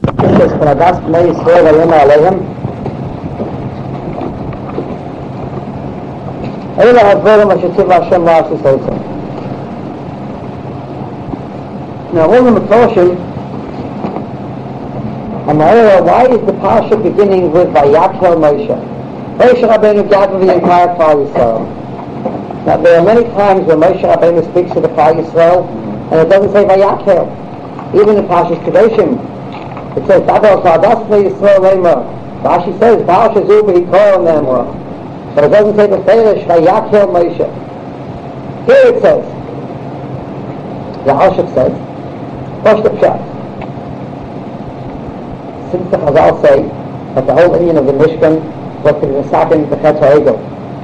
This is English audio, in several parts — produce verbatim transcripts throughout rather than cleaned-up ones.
This is Pradas Bnei Yisrael Hayom Aleichem. Eila HaDvarim Asher Tzivah Hashem La'asos Otzim. Now, all the Mefarshim, why is the Parsha beginning with Vayakhel Moshe? Moshe Rabbeinu gathered the entire Klal Yisrael. Now, there are many times when Moshe Rabbeinu speaks to the Klal Yisrael, and it doesn't say Vayakhel. Even in Parshas Kedoshim, it says, Davar Pradas Bnei Yisrael Leimer. Rashi says, Parsha Zu B'Hikol Nemra. But it doesn't say the Ferish Vayakhel Moshe. Here it says, the Alshich says, what's the pshat? Since the Chazal say that the whole Indian of the Mishkan was to be Mesaken the Chetz HaEgel.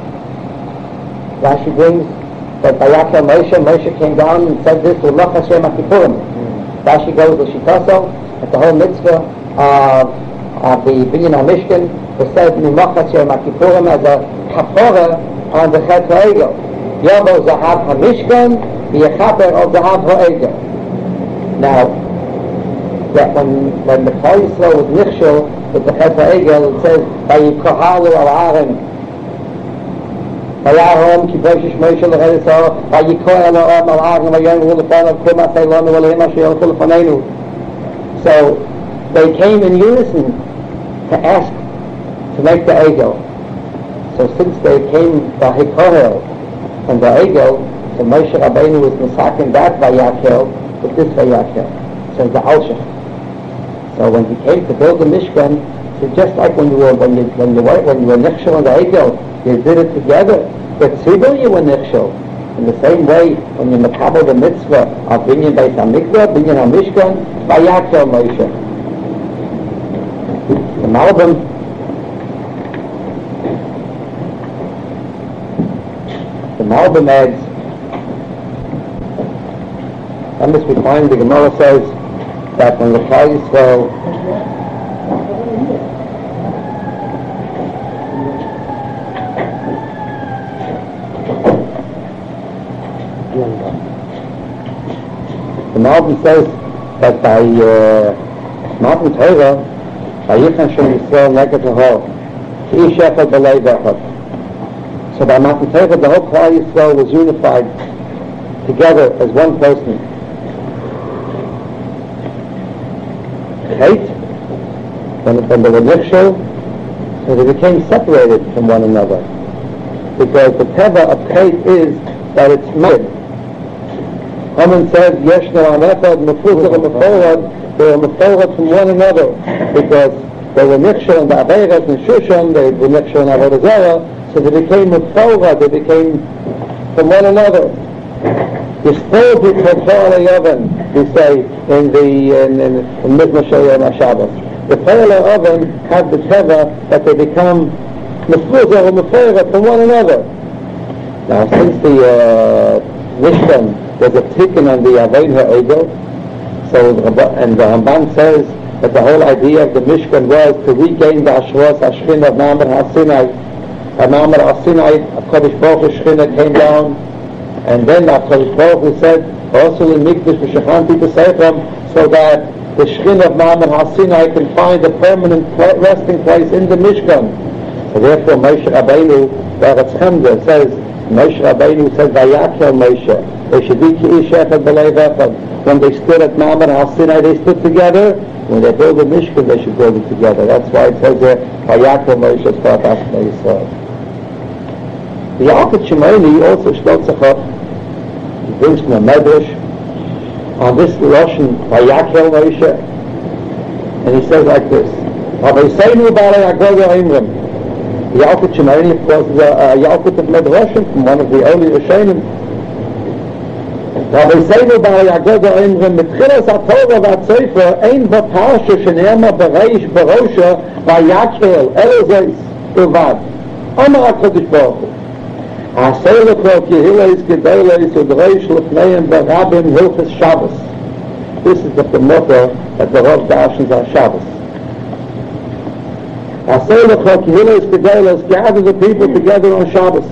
Rashi brings that Vayakhel Moshe, Moshe came down and said this with Loch Hashem HaKippurim. Rashi goes to Shitaso, that the whole mitzvah of, of the Binyan HaMishkan was said in Loch Hashem HaKippurim as a kapora on the Chetz HaEgel. Yobo Zahav HaMishkan, the Yechaper of Zahav HaEgel. Now, that when, when the Klal Yisrael was nichshel with the Chetz HaEgel, it says, Vayikohalu al Aaron, Vayahom Kiboshish Moshe l'Chedeso, Vayikohalu al Aaron, Vayom Hulefanav Kuma Seilonu Elohim Asher Yolchu Lefanenu. So, they came in unison to ask to make the Egel. So since they came Vayikohel from the Egel, so Moshe Rabbeinu was Mesaken that Vayakhel with this Vayakhel. So the Alshich. So when he came to build the Mishkan, so just like when you were when you when you were when you were nichshel on the Egel, you did it together. But Tzibur you were nichshel. In the same way, when you makabel the mitzvah of Binyan Beis Hamikdash, Binyan HaMishkan, Vayakhel Moshe. The Malbim, the Malbim adds, and this we find the Gemara says that when the Klal Yisrael the Malbim says that by uh, Matan Torah, by Yichan Shem Yisrael Neged Lahor, Ish Echad B'Lei Echad. So by Matan Torah, the whole Klal Yisrael was unified together as one person. Kate, when, when they were nichshel, so they became separated from one another. Because the teva of Kate is that it's made. Haman says, Yeshno Anechad, Mefuzah and Meforad, they were Meforad from one another. Because they were nichshel in the Aveirat and Shushan, they were nichshel in Avodah Zarah, so they became Meforad, they became from one another. The still B'Kol Yovan, we say in the in in, in Mizmor Shel Yom HaShabbos. The Kol Oven had the teva that they become mefuzah and meforad from one another. Now, since the uh, Mishkan was a tikkun on the Avodah Egel, so the, and the Ramban says that the whole idea of the Mishkan was to regain the Ashros Ashkin of Ma'amar HaSinai. At Ma'amar HaSinai, HaKadosh Baruch Hu Shechina came down. And then HaKadosh Baruch Hu said, also in Mikdash v'shachanti b'seichem, so that the Shechin of Ma'amar HaSinai can find a permanent resting place in the Mishkan. So therefore Moshe Rabbeinu, Be'eretz Chemda, says, Moshe Rabbeinu said, Vayakhel Moshe, they should be Ki Ish Echad B'Lei Echad. When they stood at Ma'amar HaSinai, they stood together. When they build the Mishkan, they should build it together. That's why it says there, Vayakhel Moshe Pradas Bnei Yisrael. The Yalkut Shimoni also shlots up, he brings from a Medrash on this Lashon Vayakhel Moshe, and he says like this: V'Veiseinu B'Alei Agoda Imrim. The Yalkut Shimoni, of course, is a, a Yalkut of Medrashim from one of the early Rishonim. V'Veiseinu B'Alei Agoda Imrim Mitchilas HaTorah VaTsefer Ein B'Parsha Shene'ema B'Reish B'Rosha Vayakhel Elozes Uvad Amar HaKadosh Baruch Hu Asay L'Kol Kehilas Gedolos Udreish L'Fneim B'Rabim Hilchas Shabbos. This is the motto that the Rav darshans on Shabbos. Asay L'Kol Kehilas Gedolos, gather the people together on Shabbos.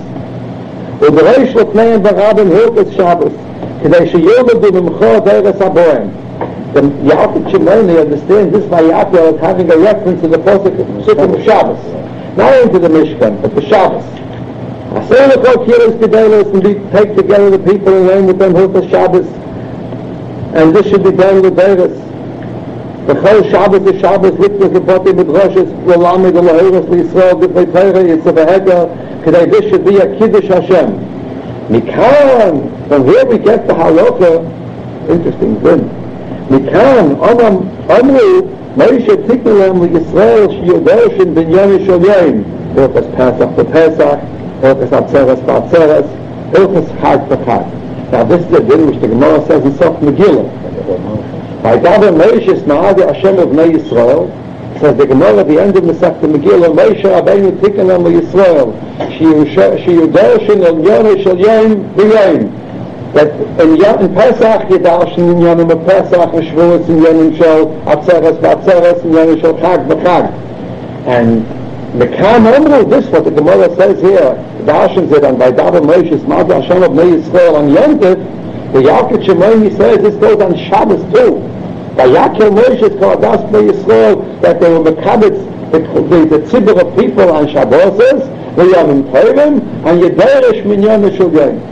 So the Yaakov Shimoni understands this Vayakel as having a reference to the Pasuk of Shabbos. Not into the Mishkan, but the Shabbos. Asay l'chol kiros gedelos, and we take together the people and learn with them Hilchos Shabbos. And this should be done with Beres. The whole Shabbos is Shabbos, Lippus, Lepoti, Midrashis, L'Lamid, L'Hoiros, L'Yisrael, D'Vei Torah, Yitzavahega, Kedai this should be a Kiddush Hashem. Mikan, from here we get the Halakha, interesting, good. Mikan, Omam, Omru, Moshe Tiknelem, L'Yisrael, Shiyodoshin, Binyamin Sholyim, Hilchos Pesach to Pesach, Hilchos Atzeres to Atzeres, Hilchos Chag to Chag. Now this is a din which the Gemara says in Sof Megillah. By Davar Moshe Ma'adi Hashem of Bnei Yisrael, says the Gemara at the end of Masechta Megillah, Moshe Rabbeinu Tiknelem L'Yisrael, Shiyodoshin, Binyamin Sholyim, Binyamin. That in, in Pesach, Yedash, in Yanim of Pesach, in Shavuos, in Yanim Shel Atzeres, Vatzeres, in Yanim Shel Chag, V'Chag. And Mekan Omru, this what the Gemara says here, Dashins it, and by Davar Moshe, Ma'ad Hashem of Bnei Yisrael on Yom Tov, the Yaakov Shimoni says this goes on Shabbos too. By Yaakov Moshe, it's called Das Bnei Yisrael, that they were Mekabitz, the, the, the tzibur of people on Shabbos, the Yanim Tovim, and Yederish Min Yanim Shel Yom.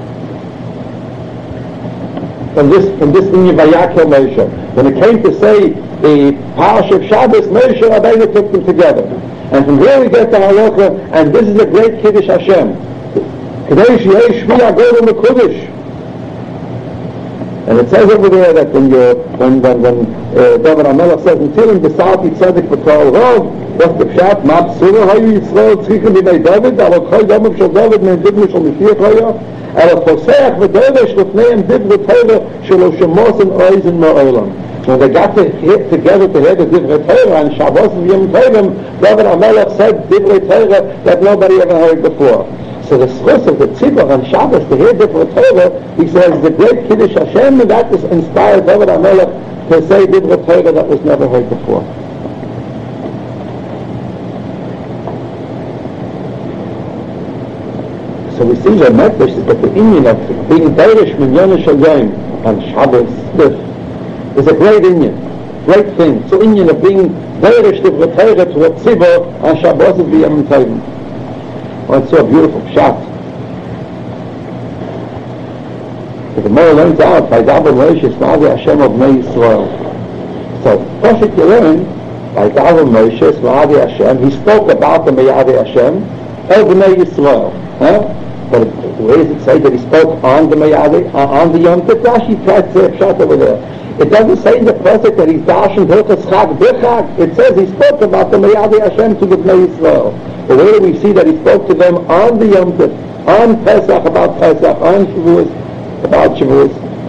From this, from this thing by Yaakov Moshe. When it came to say the Parasha of Shabbos, Moshe Rabbeinu took them together. And from here we get the Halakha, and this is a great Kiddush Hashem. Kadesh Yesh Shvi Agol Mekudesh. And it says over there that when you, when when when uh, David HaMelech says in Tilim, B'Sati Tzedek V'Kol Rov, what's the pshat? Ma B'Sura Hayu Yisrael Tzrikim B'nei David, Al Chol Yomim Shel David Mein Dibnu Shel Mashiach Hoya. Al Choseach V'Dovesh L'fneiim Divrei Torah Shelo Shemos and Oizen Ma'olam. When they got to hit together to hear the Divrei Torah and Shabbos and Yom Tovim, David HaMelech said Divrei Torah that nobody ever heard before. So the schus of the tzibur on Shabbos to hear Divrei Torah, he says the great Kiddush Hashem, and that was inspired David HaMelech to say Divrei Torah that was never heard before. So we see the message is that the Inyan of being Deirish Minyan Shalayim on Shabbos is a great Inyan, great thing. So Inyan of being Deirish Divrei Torah to a tzibur on Shabbos is the Yom Tovim. Oh, it's so beautiful shot. So the Gemara learns out by Davar Moshe Ma'adi Hashem of Bnei Yisrael. So first you learn by Davar Moshe Ma'adi Hashem, he spoke about the Ma'adi Hashem of Bnei Yisrael. Huh? But where does it say that he spoke on the Ma'adi, uh, on the Yom Tov? Rashi tried to say a shot over there. It doesn't say in the Pasuk that he's dashing Hilchos Chag B'Chag. It says he spoke about the Ma'adi Hashem to the Bnei Yisrael. But where do we see that he spoke to them on the Yom Tov, on Pesach about Pesach, on Shavuos about Shavuos?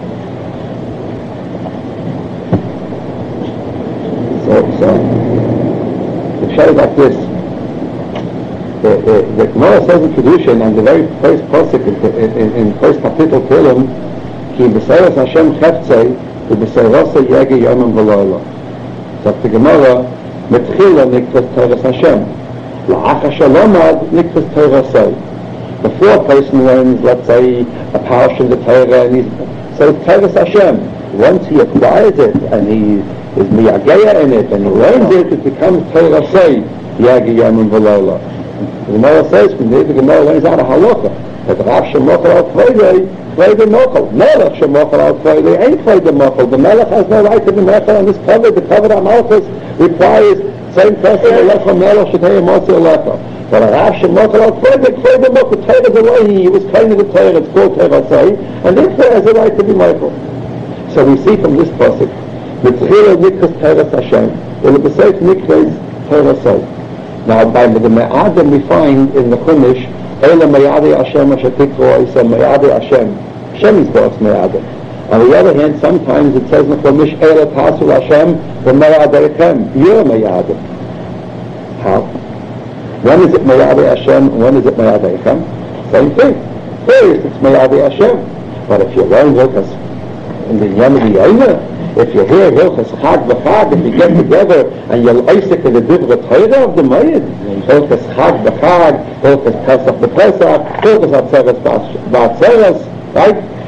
So, so, it shows like this. The, the, the Gemara says in Kedushin, and the very first pasuk in, in, in first kapitel Tehillim, Ki b'seres Hashem cheftzei, v'b'serosei yegi yomim v'loila. So the Gemara, Metchila nikvas teres Hashem. La'ach Shalomad nikvas Torah. Before a person learns, let's say, a parsha in the Torah, and he's, so it's Teres Hashem. Once he acquires it, and he is miyageya in it, and he learns it, it becomes Torah Say, Yagi Yomim V'Lola. The Gemara says, from there the Gemara learns out a halacha, that Rav Shemochel al Tvei, Tvei the Mochel. Melech Shemochel al Tvei, ain't Tvei the Mochel. The Melech has no right to be Mochel on this cover. The cover of Malchus requires same person, Alecha Melech Shetei Motzi Alecha. But a Rav Shemochel al Tvei, Tvei the Mochel, Torah the way he was claiming the Torah, it's called Torah Say, and therefore has a right to be Mochel. So we see from this pasuk, Mitzchila Nikvas Torah Hashem, and the Beseit Nikvas Torah Say. Now, by the Me'adim we find in the Chumash, Eila Me'adi Hashem Asher Tikro Isa Me'adi Hashem. Hashem is boss Me'adim. On the other hand, sometimes it says in the Chumash, Eila Tasul Hashem Me'adechem. You're Me'adim. How? When is it Me'adi Hashem and when is it Me'adechem? Same thing. First it's Me'adi Hashem. But if you learn Hilchos in the Yom Yom, if you hear Hilchos Chag V'Chag, if you get together and you'll Isaac in the Divrei Torah of the Mayid, Hilchos Chag V'Chag, Hilchos Pesach V'Pesach, Hilchos Atzeres V'Atzeres, right?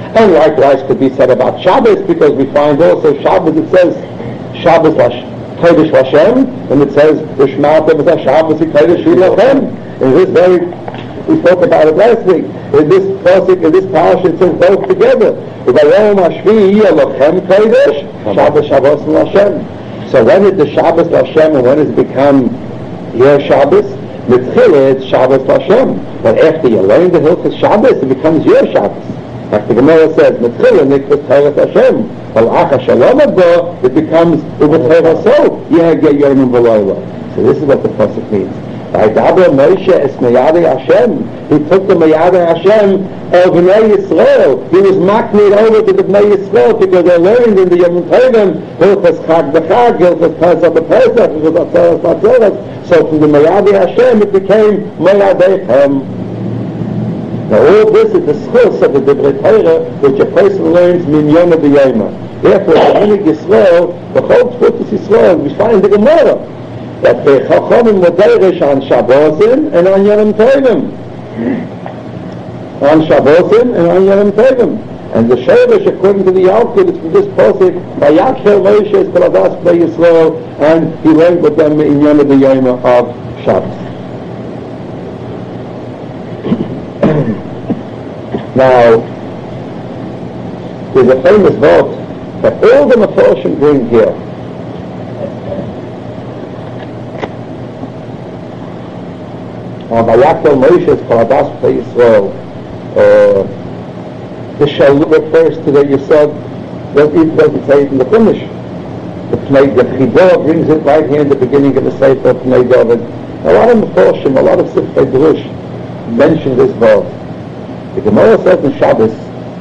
And likewise could be said about Shabbos, because we find also Shabbos, it says Shabbos Lash, Kodesh Lashem, and it says V'shmartem es Shabbos Kodesh Lachem. In this very, we spoke about it last week. In this pasuk, in this parasha, it says both together. V'ayom Hashvi Lachem Kodesh, Shabbos Shabbos Lashem. So when is the Shabbos Lashem, and when does it become your Shabbos? Mitchila, it's Shabbos Lashem. But after you learn the Hilchos Shabbos, it becomes your Shabbos. Like the Gemara says, Mitchila nikvus Teiras Hashem. Well, Acha Shalom Abba, it becomes Ubeteiras So. Yehageh Yomim V'Layla. So this is what the pasuk means. V'aydaber Moshe es Meyadei Hashem. He took the Meyadei Hashem of Bnei Yisrael. He was maknid over to the Bnei Yisrael because they learned in the Yom Tovim Hilchos Chag B'Chag, Hilchos Pesach B'Pesach, Hilchos Atzeres B'Atzeres. So from the Meyadei Hashem it became Meyadei Hashem. Now all this is the schus of the Divrei Torah which a person learns minyan of the Yoma. Therefore, the Minig Yisrael, the whole Tfutas Yisrael, we find the Gemara that the Chachamim Modeirish on Shabbosim and on Yom Tovim. On Shabbosim and on Yom Tovim. And the Shevish, according to the Yalkut, is from this pasuk, Vayakhel Moshe es kol hadas bnei Yisrael, and he learned with them in Yom of the Yoma of Shabbos. Now, there's a famous vote that all the Mefarshim bring here. Vayakhel Moshe es kol hadas bnei Yisrael. The Shalom refers to the Yisod, that it doesn't say it in the Chumash. The Pnei, the Chidah brings it right here in the beginning of the Sefer Pnei David. A lot of Mefarshim, a lot of Sifrei Drush mention this verse. The Gemara says in Shabbos,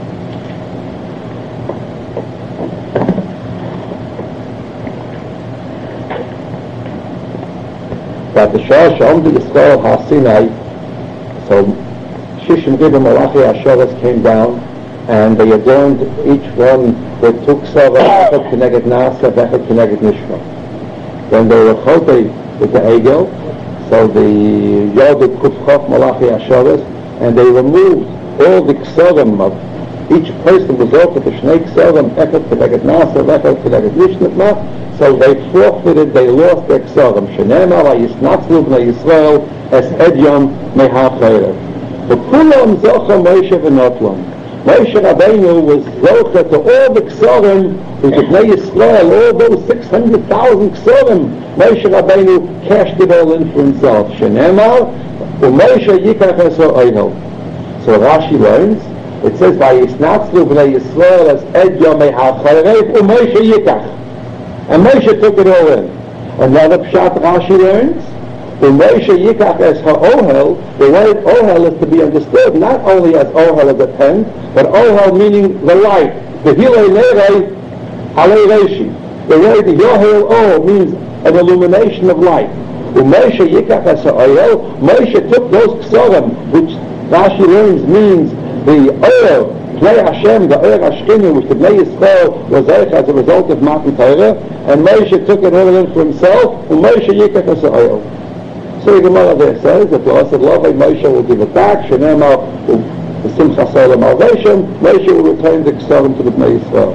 that the Shah Shalom to the Yisrael HaSinai, so Shishim Gibber Malachi Asheres came down, and they adorned each one with Tuksava, Echad Keneged Nasa, Echad Keneged Nishma. When they were chote with the Egel, so the Yoduk Kufchof Malachi Asheres, and they removed all the Ksarim of each person was also the Shnei Ksarim, Echad Keneged Nasa, Echad Keneged Nishma, so they forfeited, they lost their Ksarim. Shenemar Yisnatzlu Bnei Yisrael es Edyon Mehachayrev. But Kulam Zocha Moshe V'Notlam. Moshe Rabbeinu was zocha to all the Ksarim who the Bnei Yisrael, all those six hundred thousand Ksarim. Moshe Rabbeinu cashed it all in for himself. Shenemar, Moshe Yikach Esor Oinel. So Rashi learns, it says, Vayisnatzlu Bnei Yisrael as Ed Yomei HaCharev Moshe Yikach. And Moshe took it all in. Another Pshat Rashi learns, the Moshe Yikach as ha'ohel, the word ohel is to be understood not only as ohel as a tent, but ohel meaning the light. The hilei nerei alei reishi. The word yohel oh means an illumination of light. The Moshe Yikach as ha'ohel, Moshe took those ksorim, which Rashi learns means the oil, Plei Hashem, the oil Hashchinu, which the Bnei Yisrael was eich as a result of Matan Torah, and Moshe took it all in for himself, and Moshe Yikach as ha'ohel. So the Gemara there says that Lord Moshe will give it back. Shenemar, the Simchas Olam Alvation, Moshe will return the Ksarim to the Bnei Yisrael.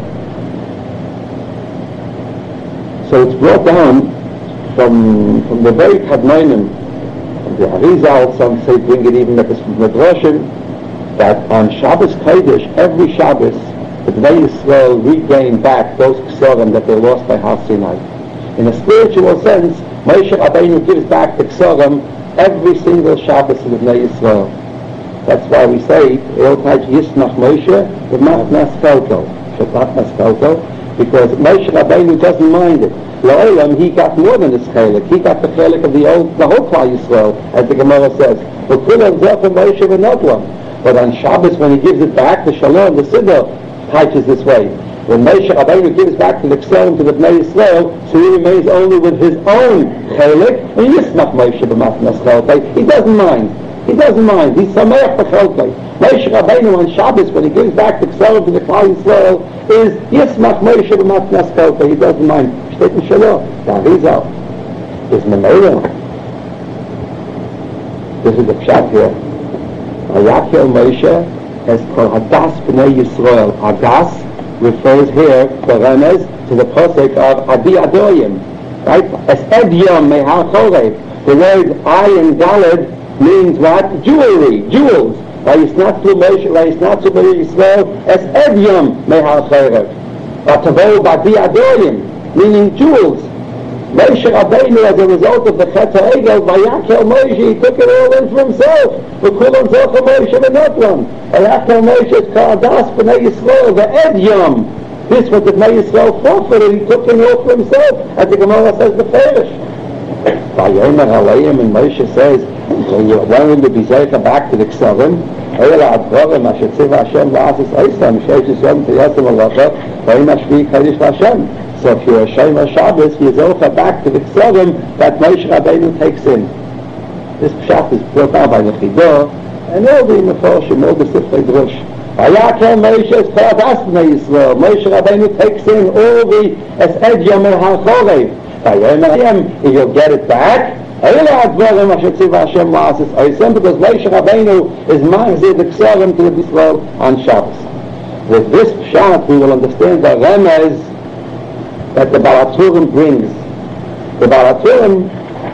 So it's brought down from from the very Kadmonim, from the Arizal, some say bring it even like this from Medrashim, that on Shabbos Kodesh, every Shabbos, the Bnei Yisrael regain back those Ksarim that they lost by Har Sinai. In a spiritual sense, Moshe Rabbeinu gives back the Ksarim every single Shabbos in the Bnei Yisrael. That's why we say, Eiltaj Yisnach Moshe, V'mat Naskelko, Shabbat Naskelko, because Moshe Rabbeinu doesn't mind it. La'olam, he got more than his chelik. He got the chelik of the old, the whole Klal Yisrael, as the Gemara says. V'kulam Zofa Moshe V'notlam. But on Shabbos, when he gives it back, the Shalom, the Siddur, touches this way. When Moshe Rabbeinu gives back the Ksarim to the Bnei Yisrael, so he remains only with his own chelik, and Yisnach Moshe b'matnas chelkei. He doesn't mind. He doesn't mind. He's sameach b'chelkei. Moshe Rabbeinu on Shabbos, when he gives back the Ksarim to the Klal Yisrael, is Yisnach Moshe b'matnas chelkei. He doesn't mind. Shteit in Shalom. The Arizal is Memela. This is the pshat here. Vayakhel Moshe as called Hadas B'nai Yisrael. Hadas refers here, the remez, to the pasuk of Adi Adoyim, right? As Edyom Mehar Chorev. The word ayin daled means what? Jewelry, jewels. Vayisnatzu Moshe, Vayisnatzu B'nai Yisrael, as Edyom Mehar Chorev. Vatavo B'Adi Adoyim, meaning jewels. Moshe Rabbeinu, as a result of the Chet HaEgel, Vayakel Moshe, he took it all in for himself. V'kulam zocha Moshe v'notlam. Vayakel Moshe is Ka'adas B'nai Yisrael, the Edyom. This was the B'nai Yisrael forfeited, he took it all for himself, as the Gemara says the Ferish. Vayomer Aleim, and Moshe says, when will you be zeicha back to the Ksavim? Eila Advarim, Asher Tziva Hashem La'asis Eisam, Sheish Yom Tiyasem Alacha, Vayim Ashvi Kaddish Hashem. So if you're a Shema Shabbos, you zeicha back to the Ksavim that Moshe Rabbeinu takes in. This Pshat is brought out by the Chidah, and all the Mefarshim, all the Sifrei Drush. Vayakel Moshe is Ka'adas B'nai Yisrael. Moshe Rabbeinu takes in all the Es Edyom Mehar Chorev. If you'll get it back, because Moshe Rabbeinu is Ma'azir the Ksavim to the Yisrael on Shabbos. With this Pshat, we will understand the remez that the Baal HaTurim brings. The Baal HaTurim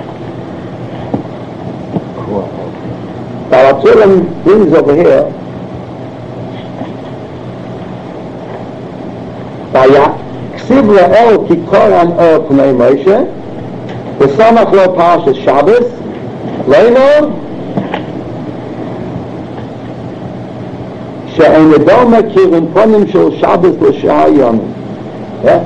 Baal HaTurim brings over here Ksiv Ra'el Kikoran Er Pnei Moshe V'samach Lo Parshas Shabbos Leino She'en Edoma Kirin Ponim Shel Shabbos L'Shah Yomim. Yeah?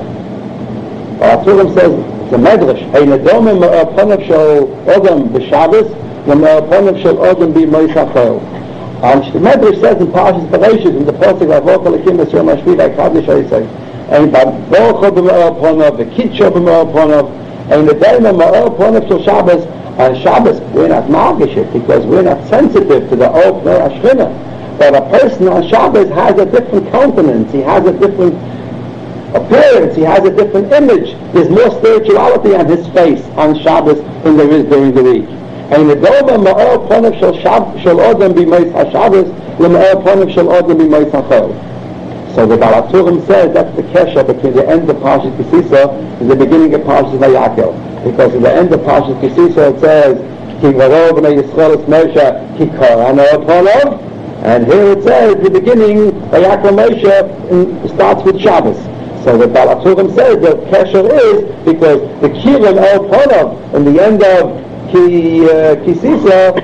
Baal HaTurim says, the Medrash, Ein Edoma Me'er Ponim Shel Odom B'Shabbos Me'er Ponim Shel Odom B'Mois HaChol. And the Medrash says in Parshas Bereshit, in the pasuk V'Avot Elokim Yisrael Mashvi V'Kadish Yisrael, and Baruch b'Me'er Ponav, V'Kitsho B'Me'er Ponav, and the Dema Me'er Ponav Shel Shabbos. On Shabbos, we're not margish it because we're not sensitive to the Or Pnei Ashchina. But a person on Shabbos has a different countenance, he has a different appearance, he has a different image. There's more spirituality on his face on Shabbos than there is during the week. And the Doma Me'er Ponav Shel Odom B'Mois HaShabbos, L'Me'er Ponav Shel Odom B'Mois HaChol. So the Baal HaTurim says that's the kesher between the end of Parshas Kisisa and the beginning of Parshas Vayakel. Because at the end of Parshas Kisisa it says, Ki V'ro B'nai Yisrael es Moshe, Ki Koran Er Ponav, and here it says, the beginning, Vayakel Moshe, starts with Shabbos. So the Baal HaTurim says the kesher is because the Kiran Er Ponav in the end of Ki uh, Kisisa,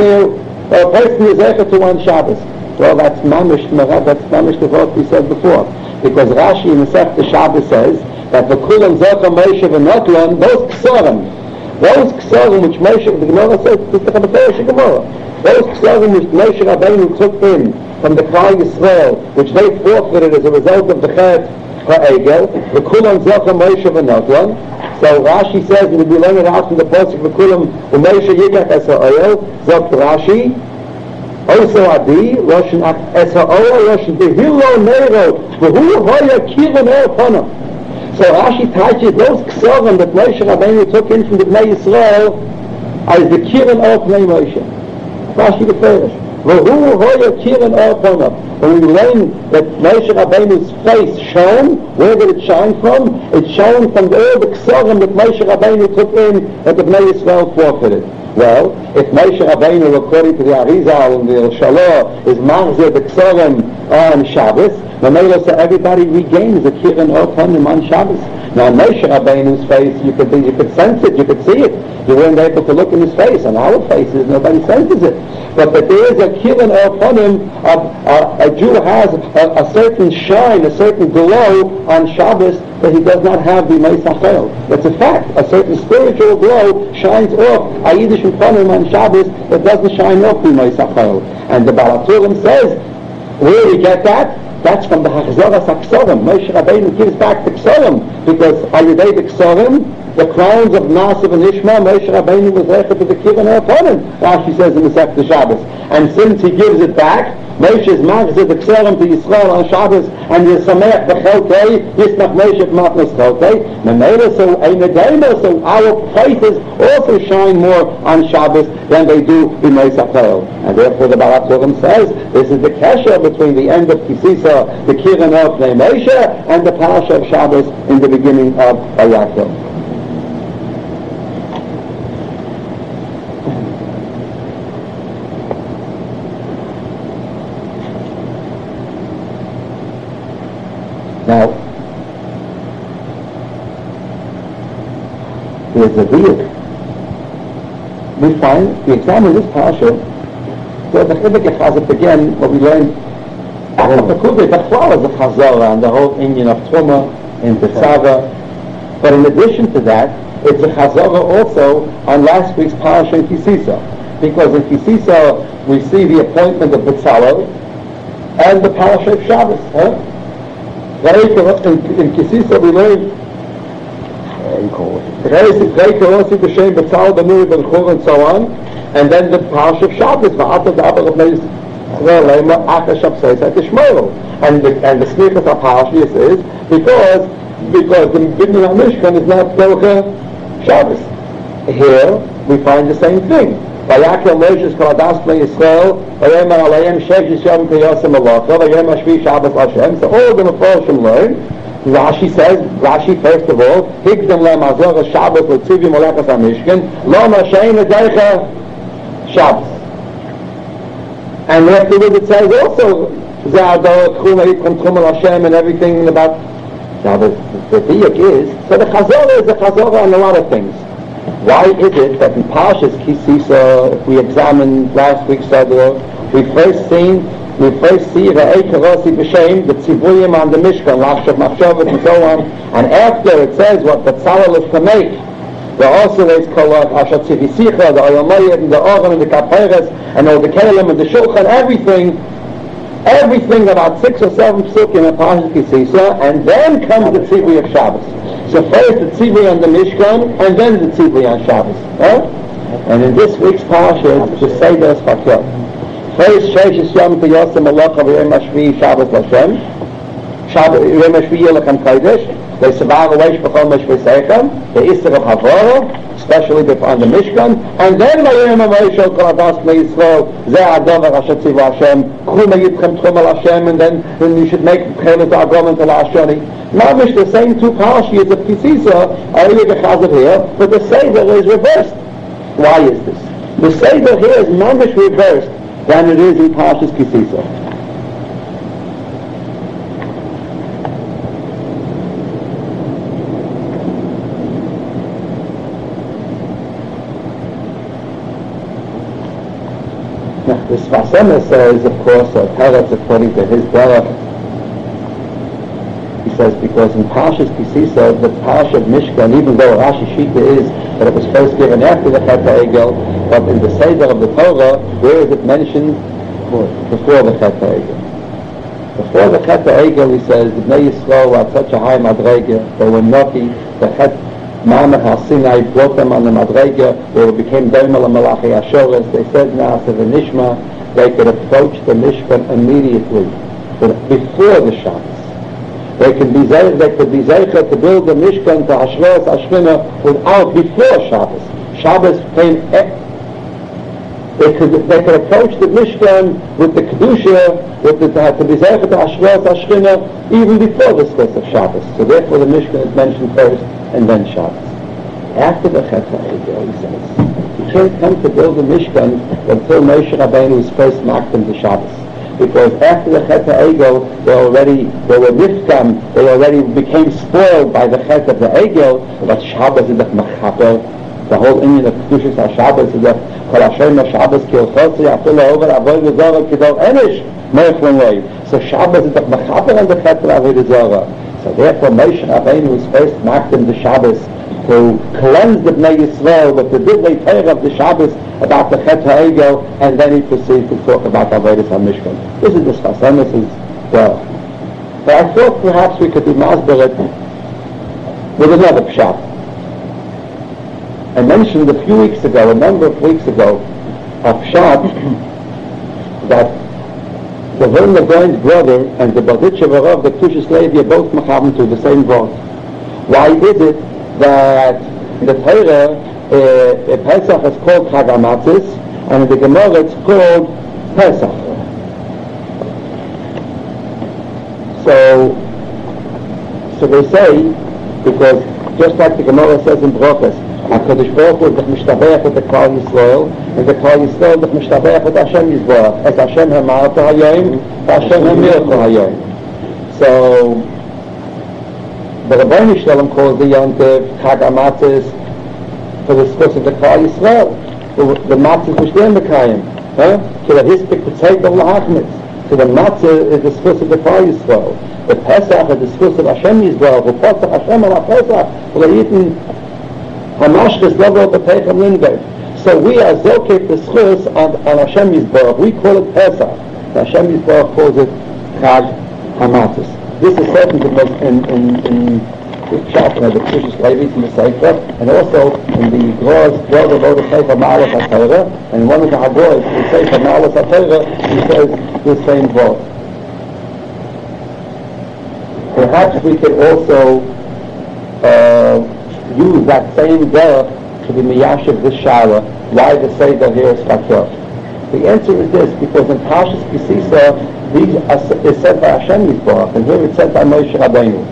uh, a person is echer to one Shabbos. Well, that's mamish, that's mamish the word we said before. Because Rashi in the Sefta Shabbos says that the Kulam Zocha Moshe v'Notlon, those Ksorim, those Ksorim which Moshe, the Gemara says, this is the Chabatei Gemara, those Ksorim which Moshe Rabbeinu took in from the Klal Yisrael, which they forfeited as a result of the Chet HaEgel, the Kulam Zocha Moshe v'Notlon. So Rashi says, and we learn it out from the pasuk, the Kulam v'Moshe Yikach Es HaOyel, Zok Rashi, also Adi, Russian Es HaOyel, Russian Behilo Neiro, V'hu Hoya Kiran Er Ponav. So Rashi touches those Ksorim that Moshe Rabbeinu took in from the Bnei Yisrael as the Kiran Er Pnei Moshe. Rashi the Ferish. V'hu Hoya Kiran Er Ponav. When we learn that Moshe Rabbeinu's face shone, where did it shine from? It shone from all the Ksorim that Moshe Rabbeinu took in that the Bnei Yisrael forfeited. Well, if Moshe Rabbeinu, according to the Arizal and the Shalah, is Machzir the Ksorim on Shabbos, Mamela, so everybody regains the Kiran Er Ponim on Shabbos. Now, Moshe Rabbeinu's face, you could you could sense it, you could see it. You weren't able to look in his face. On our faces, nobody senses it. But that there is a Kiran Er Ponim, a, a, a Jew has a, a certain shine, a certain glow on Shabbos that he does not have the Mois HaChol. That's a fact. A certain spiritual glow shines off a Yiddish Ponim on Shabbos that doesn't shine off the Mois HaChol. And the Baal HaTurim says, where do we get that? That's from the Hachzoras HaKsorim. Moshe Rabbeinu gives back the Ksorim, because Ayudei the Ksorim, the crowns of Nasiv and Ishmael, Moshe Rabbeinu was zeichet to the Kirin Ha'aponim, Rashi says in the Masechta Shabbos. And since he gives it back, Moshe is machzir the Kserim to Yisrael on Shabbos, and Yisamech b'chelkei, Yisnach Moshe b'matnas chelkei, Memela, so Einadema, so our faces also shine more on Shabbos than they do in Moshe Achel. And therefore the Baal HaTurim says, this is the kesher between the end of Kisisa, the Kirin of Moshe, and the Parasha of Shabbos in the beginning of Vayakhel. Now, there's a deal. We find, if we examine this parasha, so the Chibuk Chazak again, what we learned, the Kubik Achwal is the Chazara and the whole Indian of Truma and Tetzava. But in addition to that, it's a Chazara also on last week's parasha in Kisisa. Because in Kisisa, we see the appointment of Betzalel and the parasha of Shabbos. Huh? In, in Kisisa we learned and so on, and then the Parasha of Shabbos, and the and the Snichas of Parashas is because because the beginning of Mishkan is not Docha Shabbos. Here we find the same thing. Vayakhel Moshe kol adas bnei Yisrael, vayomer aleihem shesh yom kiyosem malacha, vayomer shvi Shabbos Hashem. So all the Mefarshim learn. Rashi says, Rashi first of all, higdem le'mazor Shabbos l'tzivim olechas hamishkan, lo mashein edeicha Shabbos. And afterwards it says also, Za'ador tchum ha'itchem tchum al Hashem and everything about. Now the the diak is, so the Chazorah is a Chazorah on a lot of things. Why is it that in Parshas Kisisa, if we examine last week's Sador, we first seen, we first see the Eikerosi B'Shem, the Tzivuyim on the Mishkan, Lachshav Machshavat and so on, and after it says what the Tzalel is to make, the Osir is Kolot, Ashat Tzivisicha, the Oyamayat, and the Oren, and the Kaperes, and all the Kalim, and the Shulchan, everything, everything about six or seven psukim in Parshas Kisisa, and then comes the Tzivui of Shabbos. So first the Tzivui on the Mishkan, and then the Tzivui on Shabbos. Huh? And in this week's Parasha, it's the Seder Sfakot. First, Sheish Yom Tiyosem Malacha V'Yom HaShvi Shabbos L'Shem. Yom HaShvi Yelachem Kodesh. They Sevar Weish B'chol Meshvei Seichem. The Isser of Havoro, especially on the Mishkan. And then V'Yom HaMoishel Kol Adas B'nei Yisrael Zeh Adover Asher Tzivu Hashem. Chum Yitchem Tchum Al Hashem. And then, then you should make Chelet Agom Until Hashoni. Mamish, the same two parashas of Kisisa are really Chazer here, but the Seder is reversed. Why is this? The Seder here is mamish reversed than it is in Parashas Kisisa. Now, the Sfas Emes says, of course, or Teretz according to his derech. He says because in Parshas Kisisa, the Parasha of Mishkan, even though Rashi Shita is that it was first given after the Chet HaEgel, but in the Seder of the Torah, where is it mentioned? Before the Chet HaEgel. Before the Chet HaEgel, he says, the Bnei Yisrael were at such a high Madrega, they were naughty, the Chet Mamach HaSinai brought them on the Madrega, they became Dermal and Malachi Ashoras, they said now to the Nishma, they could approach the Mishkan immediately, before the Shabbos. They can be they could be zeicher to build the Mishkan to Hashros Ashkina without before Shabbos. Shabbos came. They could they could approach the Mishkan with the kedusha, with the to be zeicher to Hashros Ashkina even before the space of Shabbos. So therefore the Mishkan is mentioned first and then Shabbos. After the Chet HaEgel, he says, you can't come to build the Mishkan until Moshe Rabbeinu is first knocked into Shabbos. Because after the Chet HaEgel, they already, they were nifkam, they already became spoiled by the Chet of the Egel, but Shabbos is the Machaper, the whole Indian of Kedushas HaShabbos is the Kol Hashem HaShabbos Ki Elchotzi, Afilo Over, Avoy V'Zorah, Kidol Enish, Meichlon Loiv. So Shabbos is the Machaper and the Chet of Avoy V'Zorah. So therefore Moshe Rabbeinu was first knocked into Shabbos to cleanse the Bnei Yisrael with the Divrei Torah of the Shabbos about the Chet HaEgel, and then he proceeds to talk about Avodas HaMishkan. This is the Sfas Emes as well. But I thought perhaps we could do Masber it with another pshat. I mentioned a few weeks ago, a number of weeks ago, of Shad, that the Vilna Gaon's brother and the Berditcher Varav, the Kedushas Levi, are both Machavim to the same vote. Why is it that the Torah, uh, Pesach is called Chag HaMatzos, and in the Gemara it's called Pesach? So, so they say, because just like the Gemara says in Brochus, HaKadosh Baruch Hu is Mishtabech with the Klal Yisrael, and the Klal Yisrael is Mishtabech with Hashem Yisborach, as Hashem Hamarta Hayom, Hashem Hamirta Hayom. So, the Rabbeinu Shalom calls the Yontiv Chag HaMatzos for the discourse of the Klal Yisrael, the, the Matzos which they're Mekayim, so that his pick potato lahachmitz. So the Matzah is the discourse of the Klal Yisrael. The Pesach is the discourse of Hashem Yisborach, the Pesach Hashem ala Pesach, for the Yitten Hamashkes level of the Peicham Lindberg. So we are Zokeh the Schus on, on Hashem Yisborach. We call it Pesach. Hashem Yisborach calls it Chag HaMatzos. This is certain in in in, in the chapter of the Kedushas Levi in the Sefer, and also in the Groz Groz of the Sefer Ma'alos HaTorah, and one of the Hagoyes, the Sefer Ma'alos HaTorah, he says the same word. Perhaps we could also uh, use that same derech to be miyashiv this shower. Why the Seder here is fakir? The answer is this: because in Parshas Kisisa, these are, is said by Hashem Yisborach, and here it's said by Moshe Rabbeinu.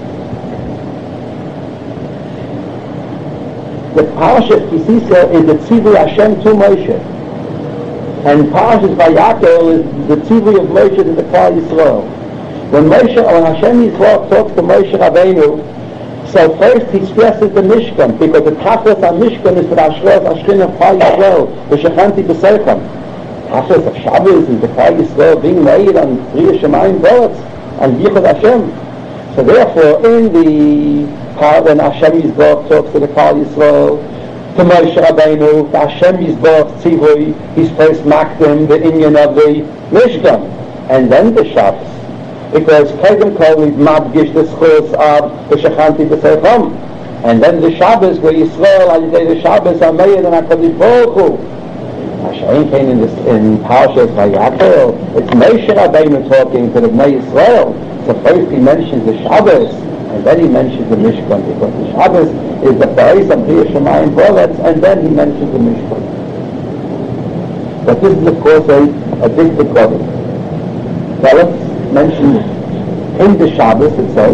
The Parshas Kisisa is the tzivui Hashem to Moshe, and Parshas Vayakel is the tzivui of Moshe to the Klal Yisrael. When Moshe, when Hashem Yisborach talks to Moshe Rabbeinu, so first he stresses the Mishkan, because the Tachlis on Mishkan is for Ashros Ashkin of Klal Yisrael, the Shechanti B'Seichem. Tachlis of Shabbos is the Klal Yisrael being made on Riyah Shemayim Boretz, and Yichud Hashem. So therefore, in the part when Hashem Yisborach talks to the Klal Yisrael, to Moshe Rabbeinu, the Hashem Yisborach Tzivui, he's first makdim the inyan of the Mishkan, and then the Shabbos. Because Kedem Kol is Madgish the Schus of the Shechanti B'Seichem, and then the Shabbos where Yisrael, al yedei the Shabbos are made and HaKadosh Baruch Hu. Hashem came in this in Parshas Vayakel. It's Moshe Rabbeinu talking to the Bnei Yisrael. So first he mentions the Shabbos, and then he mentions the Mishkan, because the Shabbos is the place of Riyah Shemayim Boretz, and then he mentions the Mishkan. But this is of course a, a big problem. Now let's mention in the Shabbos, it says,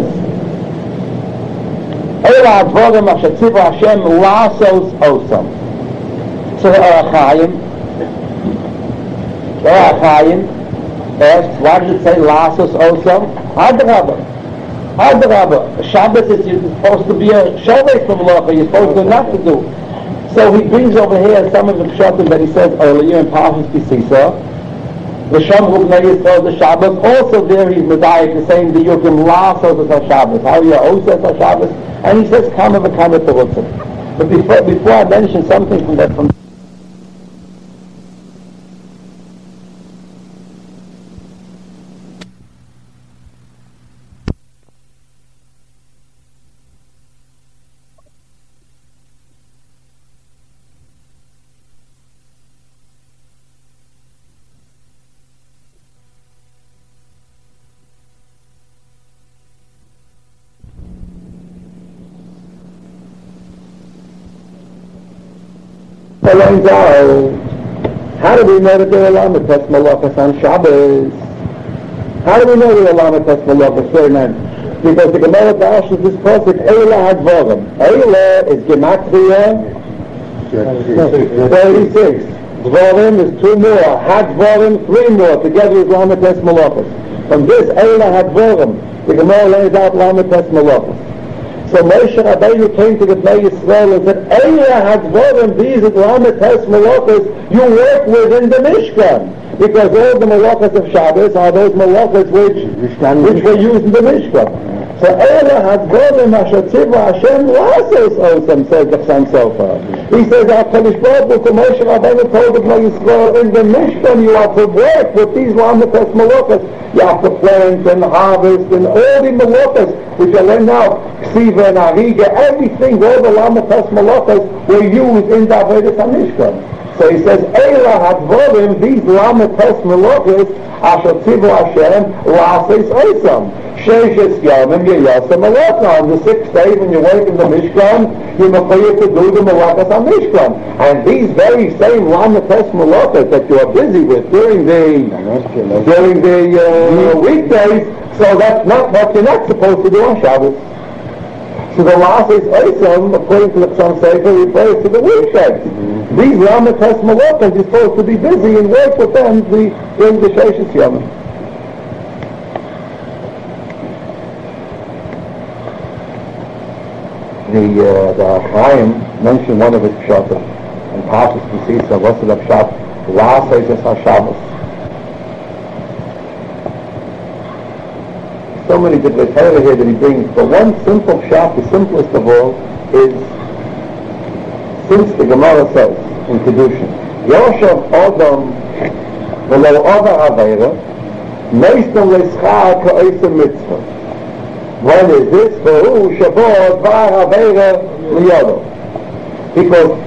Eila Advorim Asher Tzivu Hashem Lasos Osam. So the Arachayim, the Arachayim asks, why does it say Lasos Osam? Adrabah. Adrabah. Shabbos is supposed to be a Shaveh from Malacha, you're supposed to not to do. So he brings over here some of the pshatim that he says earlier in Parshas Kisisa. The Shamru B'nai Yisrael, the Shabbos, also there he's medayik, saying the Yukim Lasos is Shabbos, how you Osas Shabbos, and he says Kama V'Kama Terutzim. But before, before I mention something from that, from how do we know that they're Lamates Malachas on Shabbos? How do we know they're Lamates Malachas? Very nice. Because the Gemara Dashes this pasuk, Eila Hadvarim. Eila is Gematria thirty-six. Dvarim is two more. Hadvarim, three more. Together is Lamates Malachas. From this Eila Hadvarim, the Gemara lays out Lamates Malachas. So Moshe Rabbeinu came to the Bnei Yisrael and said, Eila Hadvarim, these are Lamates Malachas you work with in the Mishkan. Because all the Malachas of Shabbos are those Malachas which, which were used in the Mishkan. So Eila Hadvarim Asher Tzivu Hashem Lasos Osam, says the Chassam Sofer. He says, HaKadosh Baruch Hu to Moshe Rabbeinu told the Bnei Yisrael, in the Mishkan you have to work with these Lamates Malachas. You have to plant and harvest and all the Malachas. which I learned now, Ksiva and Ariga, everything, all the Lamatas Malachas were used in the Avodas HaMishkan. So he says, Eila Hadvorim, these Lamatas Malachas, Asher Tzivu Hashem, Lasis Oisam. Sheishes Yomim Yeyasa Malachah. On the sixth day when you work in the Mishkan, you're required to do the Malachas HaMishkan. And these very same Lamatas Malachas that you are busy with during the, during the uh, weekdays, so that's not what you're not supposed to do on Shabbos. So the last is Oisam, according to the Psalm Sefer, refers to the weekdays. Mm-hmm. These Lamatas Malachas, you're supposed to be busy and work with them the, during the Sheishes Yomim. The uh, the Chaim mentioned one of his pshatim in Parshas Kisisa, what's the pshat? La Seishes HaShabbos. So many different Torah here that he brings, but one simple pshat, the simplest of all, is since the Gemara says in Kedushin, Yoshav Adam v'lo Ava Aveira, Meistam Leschar Ka'osim Mitzvah. When is this? V'hu Shabbat Var Aveira Liyodo. Because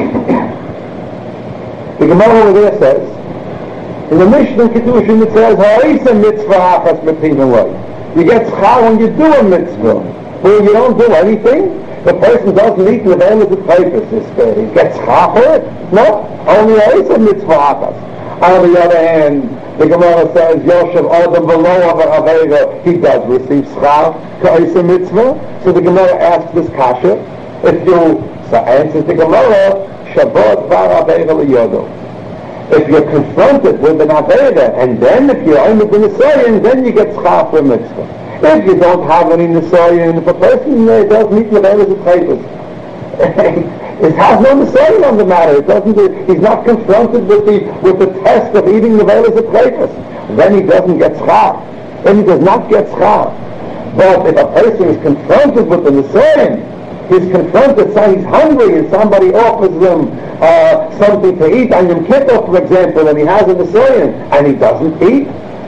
the Gemara over there says, in the Mishnah Kedushin it says, Ha'osim Mitzvah Achas Mepinah Loi. You get schar when you do a mitzvah. When you don't do anything, the person doesn't eat the end of the papers. He gets schar for it? No, only a mitzvah achas. On the other hand, the Gemara says, Yoshev Adam below Avera, he does receive schar ka'isa mitzvah. So the Gemara asks this kasha, if you, so answers the Gemara, Shabbat var Avera liyodo. If you're confronted with an Avera, and then if you're only the Nisayan, then you get schar for a mitzvah. If you don't have any Nisayan, if a person uh, does meet the Averas of Chayvus, it has no Nisayan on the matter. It doesn't. He's not confronted with the with the test of eating the Averas of Chayvus. Then he doesn't get schar. Then he does not get schar. But if a person is confronted with the Nisayan, he's confronted, so he's hungry, and somebody offers him uh, something to eat, on Yom Kippur, for example, and he has a Nisayan, and he doesn't eat,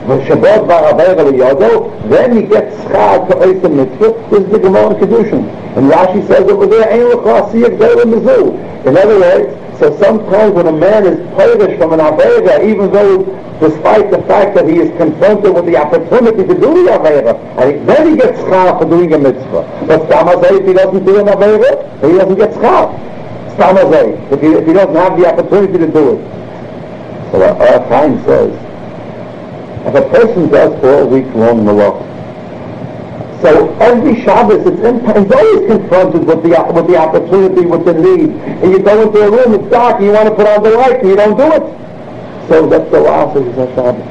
then he gets schar to Oisam Mitzvah. This is the Gemara in Kedushin. And Rashi says over there, in other words, so sometimes when a man is purish from an Avera, even though, despite the fact that he is confronted with the opportunity to do the Avera, and he, then he gets schar for doing a mitzvah. But Stamazay, if he doesn't do an Avera, he doesn't get schar. Stamazay, if he, if he doesn't have the opportunity to do it. So our Chaim says, if a person does all week long malach, so every Shabbos, it's imp- he's always confronted with the with the opportunity, with the need. And you go into a room, it's dark, and you want to put on the light, and you don't do it. So that's the last of the Shabbos.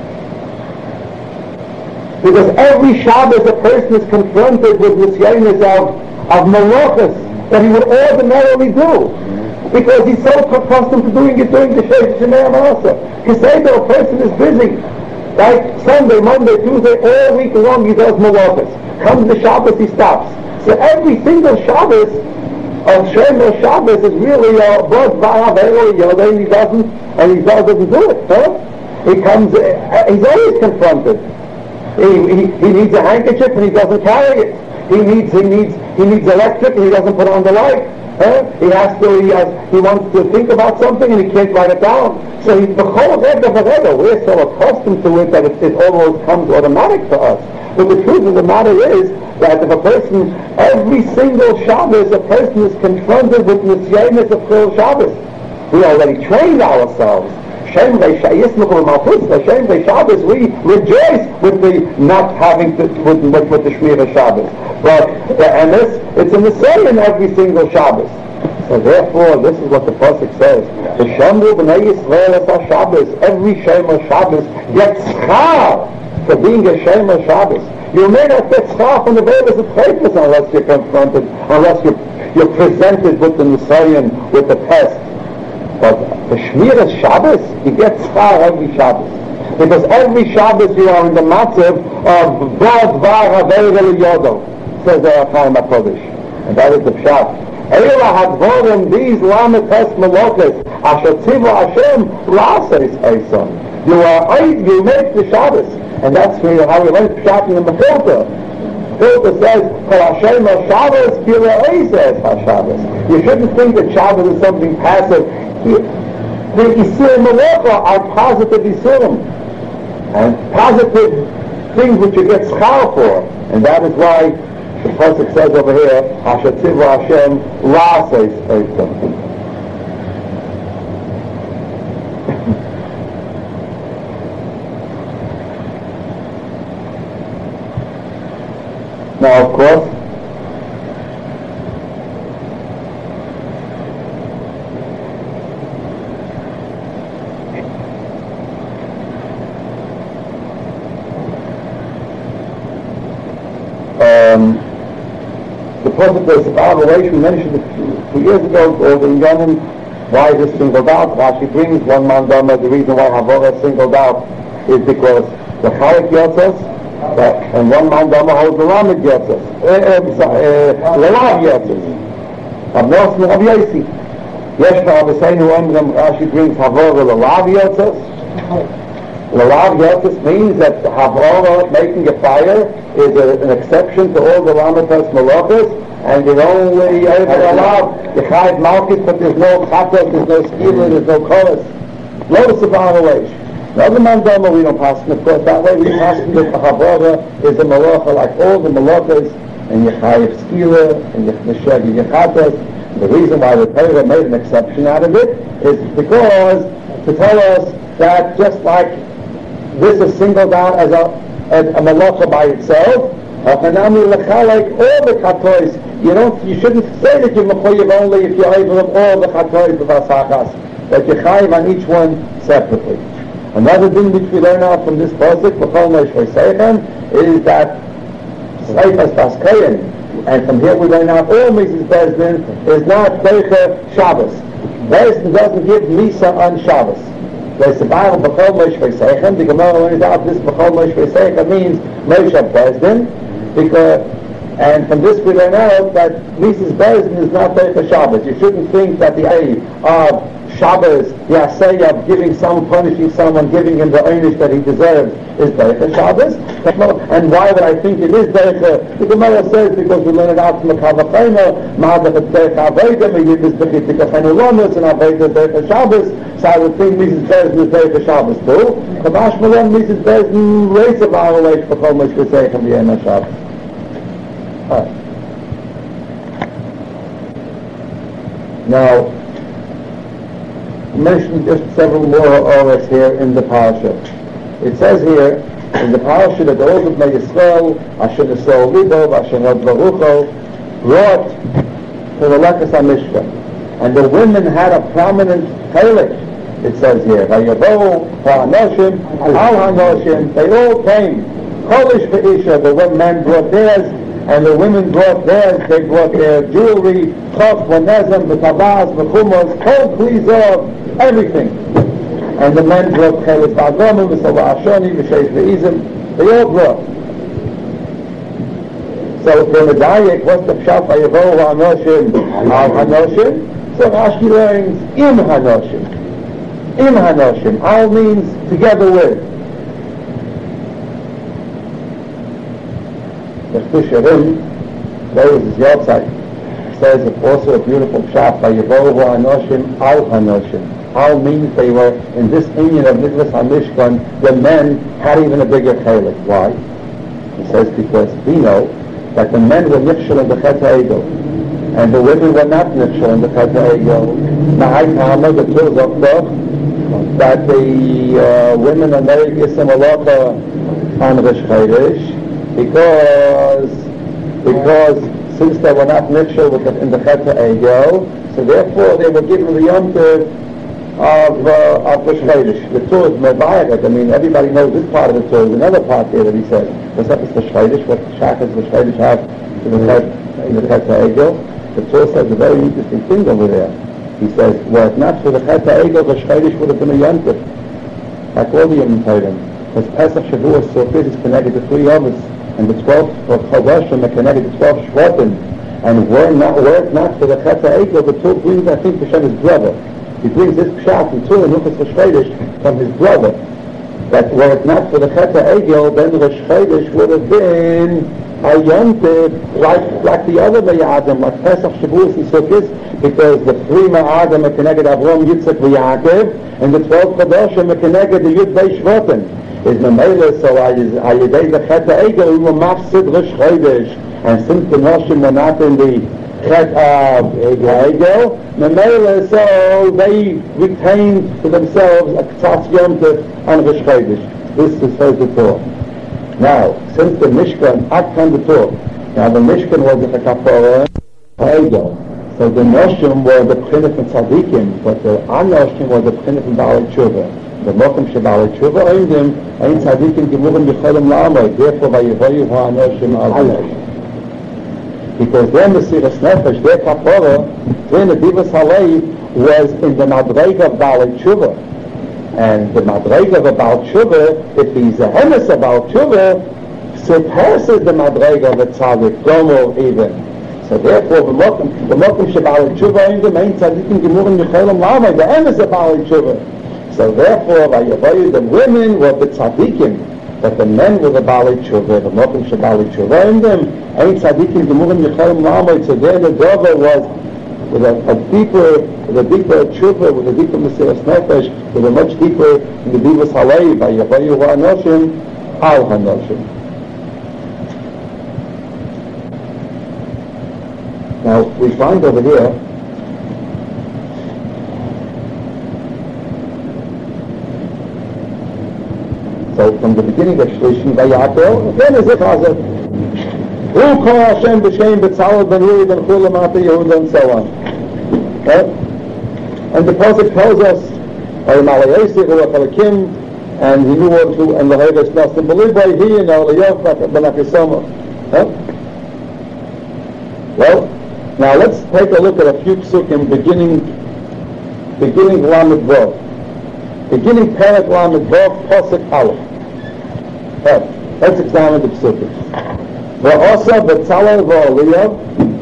Because every Shabbos, a person is confronted with nisyanis of of malachas that he would ordinarily do, because he's so accustomed to doing it during the Sheish Shemei Amalasa. Because a person is busy. Like Sunday, Monday, Tuesday, all week long he does malachas. Comes the Shabbos, he stops. So every single Shabbos of Shemel Shabbos is really a bud v'ahavero yoda, and he doesn't, and he doesn't do it. Huh? He comes, uh, he's always confronted. He, he he needs a handkerchief and he doesn't carry it. He needs he needs he needs electric and he doesn't put on the light. Huh? He has to, he has, he wants to think about something and he can't write it down. So he's the whole rega v'rega. We're so accustomed to it that it, it almost comes automatic for us. But the truth of the matter is that if a person, every single Shabbos, a person is confronted with nisyanis of Chil Shabbos. We already trained ourselves. Shem Yismuchel Malchus, Shem Shabbos, we rejoice with the not having to, with, with, with the Shmira Shabbos. But the emes, it's in the same every single Shabbos. So therefore, this is what the Pasuk says. The Shemru B'nai Yisrael es Shabbos, every Shema Shabbos gets schar for being a Shema Shabbos. You may not get schar from the Vedas of Chayfus unless you're confronted, unless you're, you're presented with the Nisayan, with the test. But the Shmiras Shabbos, you get schar every Shabbos. Because every Shabbos you are in the matzav of Bod Var Haveira Yodo, says the Chaim HaKodesh. And that is the pshat. Eila hadvorim, these lamites melokas, asher tzivu Hashem, lases eison. You are, you make the Shabbos. And that's how we learn pshat in the Mechilta. Pilta says, Kol Hashem HaShabbos Kila Eiseh HaShabbos. You shouldn't think that Shabbos is something passive. The Isurim Malacha are positive Isurim. And positive things which you get schar for. And that is why the Pasuk says over here, Asher Tzivra Hashem La'aseh Eitzim. Now, of course, um, the Prophet was about we mentioned it two years ago, all the Inyanim, why is this singled out? Rashi brings one mandama, the reason why Havara is singled out is because the Chalik Yotzos, But, and one man dama holds the Lamed Yotzes, Lelav Yotzes. Abnos and Rav Yossi. Yesh Ma'abaseinu Emrem Rashi brings Havara Lelav Yotzes. Lelav Yotzes means that Havara making a fire is a, an exception to all the Lametas Malachas, and you're only able to allow the Chayv Malkis, but there's no Chatos, there's no Skila, there's no Koros. Lotus of Amalaish. The other mandama we don't pass, and of course that way we pass that the Havara is a malacha like all the malachas, and Yechayev Skila, and Yechashegi Yechatas. The reason why the Torah made an exception out of it is because to tell us that just like this is singled out as a, as a malacha by itself, Hachanami Lechalek all the chatois, you don't, you shouldn't say that you're mechoyev only if you're able of all the chatois of Asachas, but you're chayev on each one separately. Another thing which we learn out from this pasuk, B'chol Moshe Seichem, is that Seifas Paskayin, and from here we learn out all Missus Bezdin is not Deicha Shabbos. Bezdin doesn't give Misa on Shabbos. There's the Bible B'chol Moshe Seichem. The Gemara learns out this B'chol Moshe Seichem means Moshe Bezdin, because, and from this we learn out that Missus Bezdin is not Deicha Shabbos. You shouldn't think that the A of Shabbos, the assay of giving someone, punishing someone, giving him the einish that he deserves is Deicha Shabbos. And why would I think it is Deicha? The Gemara says because we learn it out from the Kavachayna, Ma'adach et Deicha Aveda, Me'yidus B'chitika Chenulomus, and Aveda Deicha Shabbos, so I would think Missus Bezdin is Deicha Shabbos too. Kavash Malon, Missus Bezdin, race of our life, B'chol Moshe Seichem, V'yena Shabbos. Alright. Now, mentioned just several more oras here in the parasha. It says here in the parasha that those of Yisrael, Asher Nesol Libo, Asher Nod Barucho, brought to the Lekas HaMishkan, and the women had a prominent chalik. It says here, Vayavo, Ha'anoshim, Al Hanoshim, they all came. Kolish Ve'isha, the men brought theirs, and the women brought theirs. They brought their jewelry, Chof, Vanezim, the Tabaz, the Chumos, Kol Klizov, everything. And the men brought Chelis Ba'agomim, V'Sova Ashoni, V'Sheish V'Izim, they all brought. So the Medayik, what's the Pshat Vayavo Ha'anoshim, Al Hanoshim? So Rashi learns, Im Hanoshim. Im Hanoshim. Al means together with. The Fisherim, those is Yotzai, says it's also a beautiful Pshat by Yevohu Hanoshim Al Hanoshim. Al means they were in this union of Mikvas HaMishkan, the men had even a bigger chalik. Why? He says because we know that the men were nifshel in the Chet HaEgel, and the women were not nifshel in the Chet HaEgel. Nahai Kama, the Tur Zokdov, that the uh, women are married Yisem Aloka on Rish Chodesh, because because since they were not nifshel in the Chet HaEgel, so therefore they were given the Yom Tov of uh, of Rish Chodesh. The Torah is Mevayiret. I mean, everybody knows this part of the Torah. There's another part here that he says, what's up with Rish Chodesh? What shachas Rish Chodesh have in the Chet in the Chet HaEgel? The Torah says a very interesting thing over there. He says, were it not for the Chet HaEgel, Rish Chodesh would have been a Yom Tov, like all the Yom Tovim. Because Pesach Shavuos Sofit is connected to three Yomis, and the twelve of Chodoshim are connected to twelve Shvatim. And were not were it not for the Chet HaEgel, the Torah brings, I think, Hashem his brother. He brings this pshat from Torah and Luchas Rosh Chodesh from his brother. That were it not for the Chet HaEgel, then Rosh Chodesh would have been a Yom Tov like, like the other Me'adim, like Pesach, Shavuos, and Sukkot, because the three Me'adim are connected Avram, Yitzchak, and Yaakov, and the twelve Chodoshim are connected to Yud Bei Shvotim. Is Memele, so Ayidei the Chet HaEgel, we were mafsid Rosh Chodesh, and since the Noshim were not in the Chet HaEgel, Memele, so they retained to themselves a K'tzatz Yom Tov on Rosh Chodesh. This is how the Torah. Now, since the Mishkan, Akkan the Torah, now the Mishkan was the Kapara HaEgel, so the Noshim were the P'chinah from Tzadikim, but the Anoshim was the P'chinah from Baalei Tshuva. The Mokum Shebaalei Tshuva owned them, Ein Tzadikim Gemurim B'cholim La'amai, therefore Vayevoyu Ha'anoshim Al-Hanoshim. Because their Mesiras Nefesh, their Kapara, their Nedivas Halei, was in the Madrega of Baalei Tshuva. And the Madrega of a Baal Tshuva, if he's a Hemes of Baal Tshuva, surpasses the Madrega of a Tzadik, Gomo even. So therefore, the Mokum Shebaalei Tshuva owned them, Ein Tzadikim Gemurim B'cholim La'amai, the Hemes of Baalei Tshuva. So therefore, Vayevoyu, the women were the tzaddikim, but the men were the Baalei Tshuva, the Mokum Shebaalei Tshuva in them. Ein tzaddikim gemurim yicholim la'amai. So there the Dover was with a, a deeper, with a deeper tshuva, with a deeper Mesiras Nefesh, with a much deeper in the Divas Halei, Vayevoyu ha'anoshim al ha'anoshim. Now we find over here. So from the beginning of Shlishi Vayatel, then is it Hazet. Hu Kol Hashem B'Shem B'Tzalel Ben Uri Ben Chula Mata Yehuda and so on. Okay? And the Prophet tells us, Vayimalayesi Hu Achalakim, and he knew what to, and the Leheves Nassim B'Libay, he and Eliyav Ben Achisoma. Well, now let's take a look at a few psukim beginning, beginning Lamed Vav. Beginning Perek Lamed Vav, Pasuk Aleph. Right. Let's examine the psukim. V'osa B'Tzalel V'Eliyav,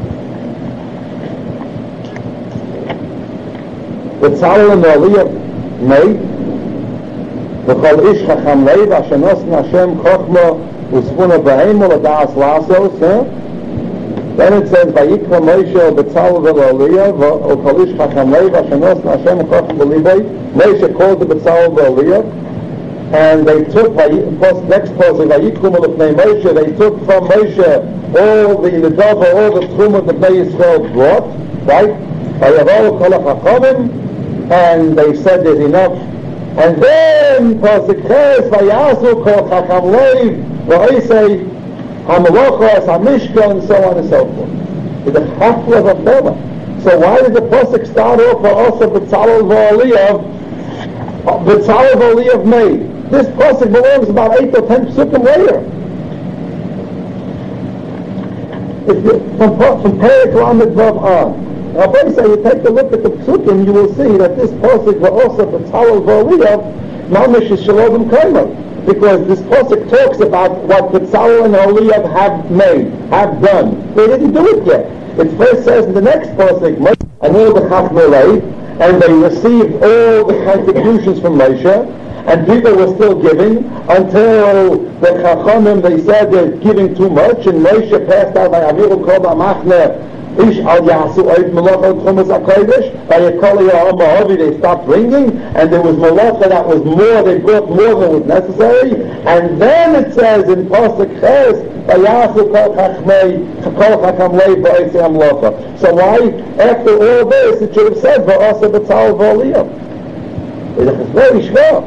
B'Tzalel and Eliyav made, V'chol ish chacham leiv, asher nosn Hashem chochma u'sfuna b'heimu l'da'as lasos. Then it says, Vayikra Moshe B'Tzalel V'Eliyav, V'chol ish chacham leiv, asher nosn Hashem chochma b'libay. Moshe called the B'Tzalel V'Eliyav, and they took, next passage, Vayikrum L'fnei Moshe, they took from Moshe all the Nedava, all the Truma that Bnei Yisrael brought, right? Vayavaru Kol HaChachamim, and they said there's enough. And then, Pasuk Ches, Vayasu Kol Chacham Leiv, V'Oisei HaMelochos, HaMishkan, and so on and so forth. It's a Chafla of Bela. So why did the Pasuk start off for also B'Tzalel V'Eliyav, B'Tzalel V'Eliyav made? This pasuk belongs about eight or ten psukim later. If you, from from Perek Lamed Vav on. Now, first, you take a look at the psukim, you will see that this pasuk was also B'Tzalel V'Eliyav, Mamish is Shalom Kaimer, because this pasuk talks about what B'Tzalel and Eliyav have made, have done. They didn't do it yet. It first says in the next pasuk, and all the Chachmei, and they received all the contributions from Moshe. And people were still giving until the Chachamim, they said they're giving too much, and Moshe passed out by Aviru Kol B'Machne Ish Al Yasu Oiv Malacha Tchumas HaKodesh, by Yekol Ya'am Ma'avi, they stopped bringing, and there was Malacha that was more, they brought more than was necessary, and then it says in Pasuk Ches, Vayasu Kol Chachmei, Kol Chacham Leiv Ba'etzei HaMalacha. So why, after all this, it should have said, V'asa B'Tzalel V'Eliyav? It's very shver.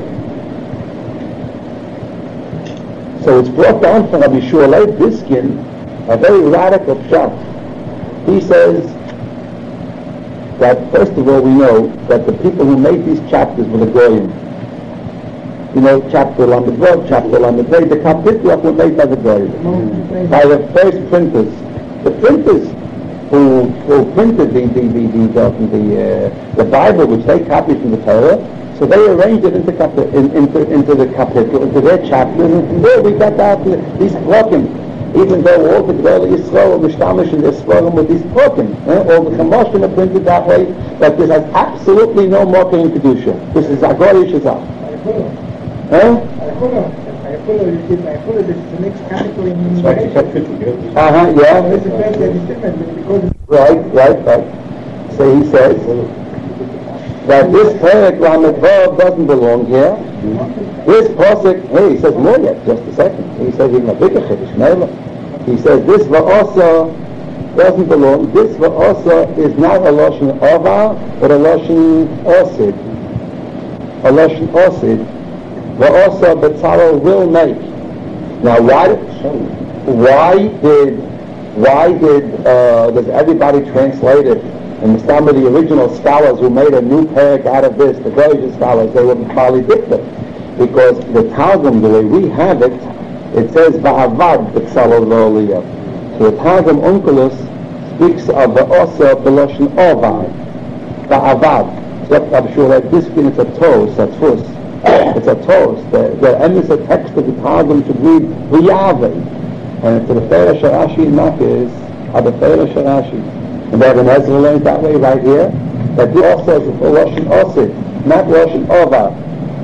So it's brought down from Rabbi Shmuel Biskin, a very radical pshat. He says that first of all we know that the people who made these chapters were the Goyim. You know, chapter Lamed Vav, chapter Lamed Vav, the Kapitla were made by the Goyim, by the first printers. The printers who, who printed the the the the, the, the, uh, the Bible, which they copied from the Torah. So they arranged it into, in, into, into the capital, into their chapters, and from there we got out the, these prokim. Even though all the Gdolei Yisrael, Mishtamish, and their Svarim with these prokim. Eh? All the Chamoshim are printed that way, but this has absolutely no marking in Kedusha. This is Agori Shazah. Eh? היכולת, היכולת to mix chemical in Uh-huh, yeah. It's a fact that is different because... Right, right, right. So he says that this Perek Lamed Vav doesn't belong here. This Pasuk, hey, he says more yet, just a second. He says even a bigger Chiddush, Mela. He says this Va'asa doesn't belong. This Va'asa is not a Lashon Ava, but a Lashon Osid. A Lashon Osid. Va'asa B'tzalel will make. Now why, why did, why did, uh, does everybody translate it? And some of the original scholars who made a new Perek out of this, the Georgia scholars, they were probably different. Because the Targum, the way we have it, it says Va'avad B'tzalel V'oliyah. So the Targum Onkelos speaks of the Osa B'loshen Ovad. Va'avad. So I'm sure that this skin is a toast, a tfus. It's a toast. The, the emes a text of the Targum should read V'yave. And to the Feira Sharashi in Makkah is Adafeira Sharashi. And Rabbi Ezra learns that way right here. That the Osa is a Loshen Osid, not Loshen Ovad.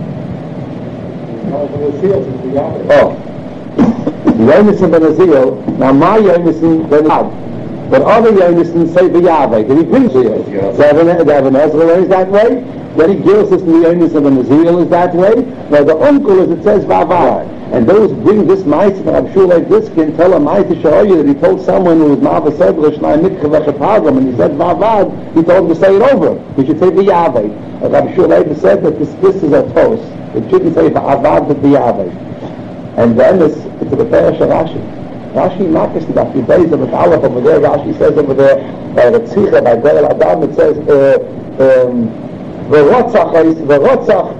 Oh. Yonason ben Azil, now my Yonason ben Ad, but other Yonason say V'yave. Did he bring Zil? So Rabbi Ezra learns that way. Then he gives us the Yonason ben Azil is that way. Now the uncle is it says V'avad. And those who bring this mice, I'm sure like this can tell a mice to show you that he told someone who was Ma'ava Sedlish, Nai Mikha V'chatagam, and he said V'avad, he told him to say it over. He should say V'yave. Like I'm sure like said that this, this is a toast. It shouldn't say V'avad but V'yave. And then it's, it's a B'feira Shel Rashi. Rashi Makis, in a few days of the Aleph over there, Rashi says over there, by the Tzicha, by Be'el Adam, it says, V'rotzach is, V'rotzach,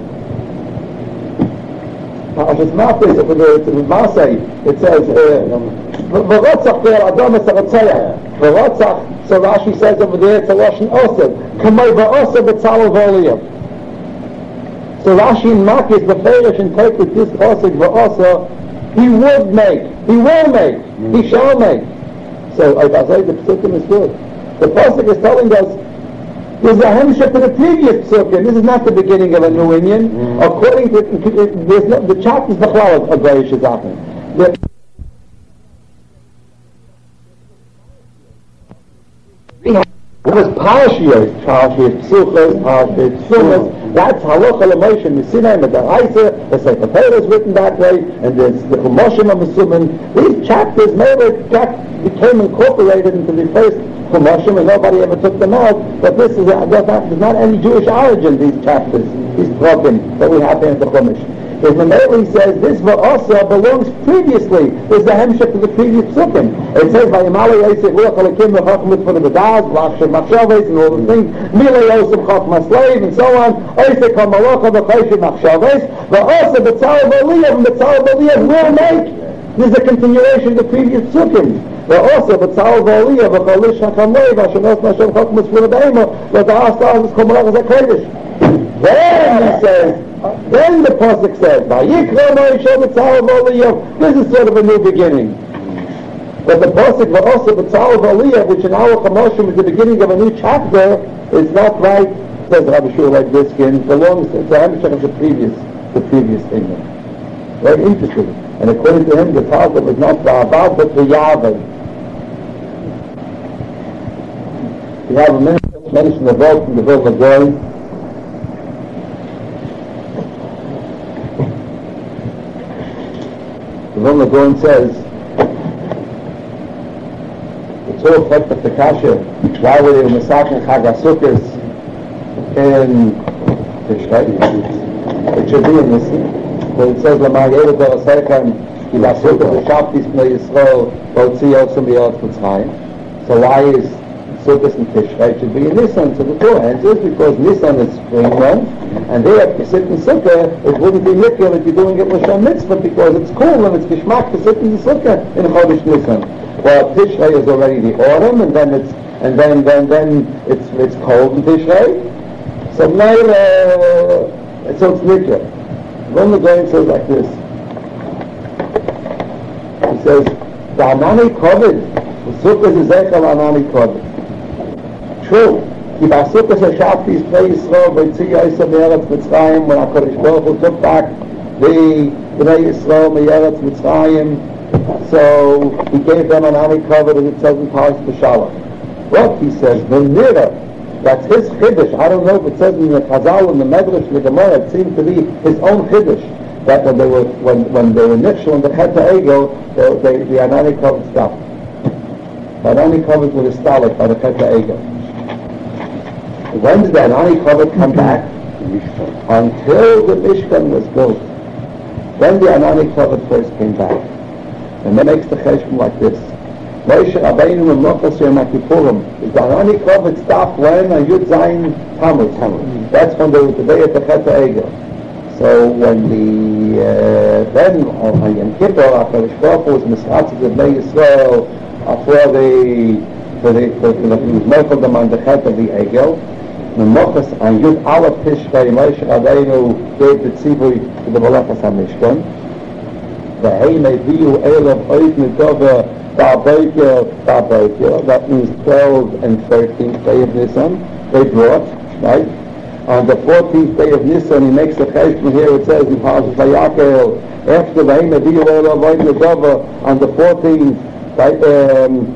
Hashis Matis, over there, it's in Marseille, it says, V'rotzach Be'el Adam is a Rotzayah. V'rotzach, so Rashi says over there, it's a Lashon Osed. Kamei V'osed B'tzalel V'oliyah. So Rashi and Makis, the Feirish interpret this pasuk v'asa, he would make, he will make, mm. he shall make. So I say the psukim is good. The pasuk is telling us there's a hemshah to the previous psukim. This is not the beginning of a new union. Mm. According to, there's no, the chapters the chlal of Goyish is happening. It was Parashiyot, Parashiyot Psuchos, Parashiyot Tzumas. That's halacha l'moshim, Misinai, Medaraisa, the Sefer Torah is written that way, and there's the Chumoshim of Mesumim. These chapters maybe became incorporated into the first Chumoshim, and nobody ever took them out. But this is there's not any Jewish origin. These chapters, these broken that we have here in the Chumash. Because Mameli says this Va'asa belongs previously. There's the hemshah to the previous psukim. It says by Yamala Yosef Ruach Alakim V'chachmut for the Badaz, Lachshem Machshavez, and all the things. Mila Yosef Chachma Slave, and so on. Oisek HaMalacha V'chayshim Machshavez. Va'asa B'tzal V'aliyah, B'tzal V'aliyah will make. This is a continuation of the previous psukim. Va'asa B'tzal V'aliyah V'chalish HaChamlei V'ashenos Nashem Chachmus for the Be'ema V'da'as Ta'as Komalach HaKodesh. Then he says, then the pasuk says, "Vayikra Moshe b'tzal v'aliyah." This is sort of a new beginning. But the pasuk v'asa b'tzal v'aliyah, which in our Chumoshim is the beginning of a new chapter, is not right. Says Rabbi Shul like this, and belongs to the hemshach of the previous, the previous thing. Very interesting. And according to him, the Targum is not v'avad but v'yave. We have a minute mention the vote from the Vilna Gaon. The Vilna Gaon says, it's all effect of the Kasha, why were they Masakin Chag HaSukkos in Tishrei? It should be in this, but it says, L'mar Yered Dorasechem, Ki Ba'Sukkos V'Shabtis B'nei Yisrael, V'otzi Yosem B'Yot Mitzrayim. So why is Sukkos and Tishrei? It should be in Nisan. So the two answers, because Nisan is spring month, and there, if you sit in Sukkah, it wouldn't be mikvah if you're doing it L'Shem Mitzvah, because it's cool and it's geschmack to sit in the Sukkah in Chodesh Nisan. Well, Tishrei is already the autumn, and then it's and then then then it's it's cold in Tishrei. So now, uh, so it's mikvah. Vilna Gaon says like this. He says, "The Anani Kovid, the Sukkah is Zechel Anani Kovid." True. Ki Ba'Sukkos Hashavtis B'nei Yisrael V'Yitzi Yosef Me'eretz Mitzrayim, when HaKadosh Baruch Hu took back the Bnei Yisrael me'eretz Mitzrayim. So he gave them an ani covered, as it says in Parshas Beshalach. But he says, the Nira, that's his chiddush. I don't know if it says in the Chazal, in the Medrash, the Gemara, it seems to be his own chiddush. That when they were when when they were nifshel in the Chet HaEgel, they, they, the anani covered stopped. The anani covered with a stalik by the Chet HaEgel. When did the anani covered come back? Until the Mishkan was built. Then the anani covered first came back. And that makes the cheshbon like this. Moshe Rabbeinu and Mochas Yom HaKippurim. The anani covered stopped when on Yud Zayin Tammuz. That's when they were the day of the Chet HaEgel. So when the uh, then on Yom Kippur, after the Shkof was Misratzes of Bnei Yisrael, after the for the for the he was mochel them on the Chet of the Egel, the Mochas on Yud Aleph Tishrei Moshe Rabbeinu gave the tzivui to the Malachas HaMishkan. The Hey Meviu Elav Oid Midova Ba'Boiker Ba'Boiker. That means twelve and thirteenth day of Nisan. They brought, right? On the fourteenth day of Nisan, he makes a cheshbon here. It says in Parshas Vayakel, after the Hey Meviu Elav Oid Midova, on the fourteenth, right? Um,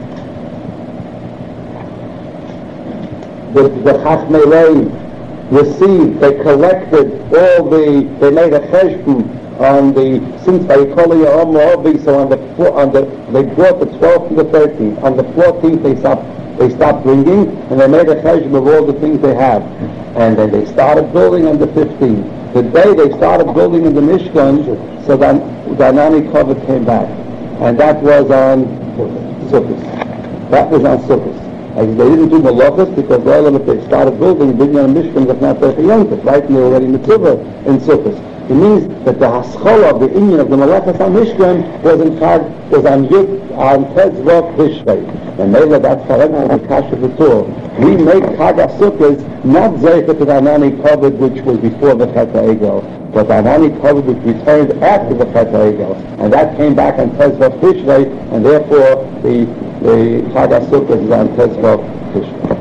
the the Chachmei Lev received, they collected all the, they made a cheshbon on the, since Vayikol Ya'om La'ovi, so on the, on the, they brought the twelfth and the thirteenth. On the fourteenth they stopped, they stopped bringing, and they made a cheshbon of all the things they had. And then they started building on the fifteenth. The day they started building in the Mishkan, so then the Anani covered came back. And that was on Sukkot. That was on Sukkot. Like they didn't do Malachas because well, if they started building, Binyan Mishkan was not there for Yom Tov, right? And they were already Mitzvah in Sukkot. It means that the Haschala, the Indian of the Malachas on Mishkan was in Chag, was on Yud, on Tetzvot Tishrei. And maybe that's correct on the Kasha V'Tur. We make Chag HaSukkos not Zeicha to the Anani covered, which was before the Chet HaEgel, but the Anani covered which returned after the Chet HaEgel. And that came back on Tetzvot Tishrei, and therefore the, the Chag HaSukkos is on Tetzvot Tishrei.